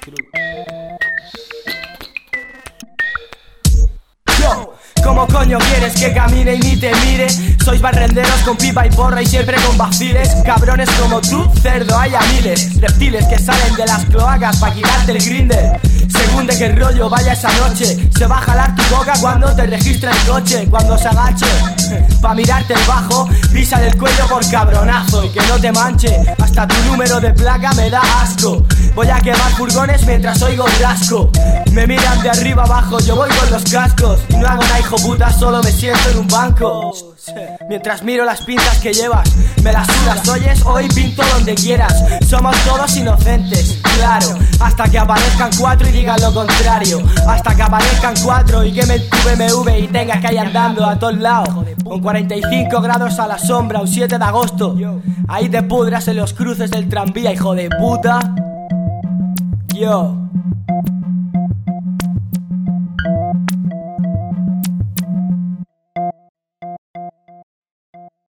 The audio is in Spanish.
¿Cómo coño quieres que camine y ni te mire? Sois barrenderos con pipa y porra y siempre con vaciles. Cabrones como tú, cerdo, hay a miles. Reptiles que salen de las cloacas pa' quitarte el grinder. Según de qué rollo vaya esa noche, se va a jalar tu boca cuando te registra el coche. Cuando se agache, pa' mirarte el bajo, pisa del cuello por cabronazo. Y que no te manche, hasta tu número de placa me da asco. Voy a quemar furgones mientras oigo rasco. Me miran de arriba abajo, yo voy con los cascos. Y no hago nada, hijo puta, solo me siento en un banco. Mientras miro las pintas que llevas, me las sudas, oyes, hoy pinto donde quieras. Somos todos inocentes, claro, hasta que aparezcan cuatro y digan lo contrario. Hasta que aparezcan cuatro y quemen tu BMW y tengas que ir andando a todos lados con 45 grados a la sombra un 7 de agosto. Ahí te pudras en los cruces del tranvía, hijo de puta. Yo